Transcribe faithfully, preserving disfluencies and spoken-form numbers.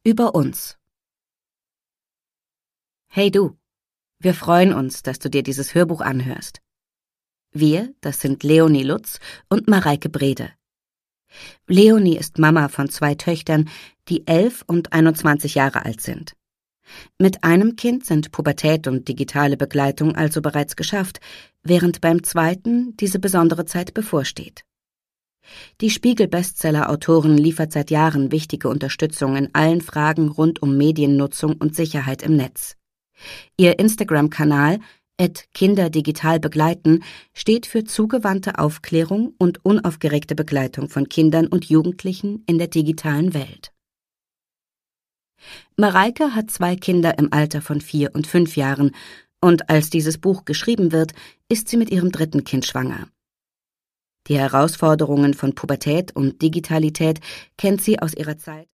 Über uns. Hey du, wir freuen uns, dass du dir dieses Hörbuch anhörst. Wir, das sind Leonie Lutz und Mareike Brede. Leonie ist Mama von zwei Töchtern, die elf und einundzwanzig Jahre alt sind. Mit einem Kind sind Pubertät und digitale Begleitung also bereits geschafft, während beim zweiten diese besondere Zeit bevorsteht. Die Spiegel-Bestseller-Autorin liefert seit Jahren wichtige Unterstützung in allen Fragen rund um Mediennutzung und Sicherheit im Netz. Ihr Instagram-Kanal at Kinder digital begleiten steht für zugewandte Aufklärung und unaufgeregte Begleitung von Kindern und Jugendlichen in der digitalen Welt. Mareike hat zwei Kinder im Alter von vier und fünf Jahren und als dieses Buch geschrieben wird, ist sie mit ihrem dritten Kind schwanger. Die Herausforderungen von Pubertät und Digitalität kennt sie aus ihrer Zeit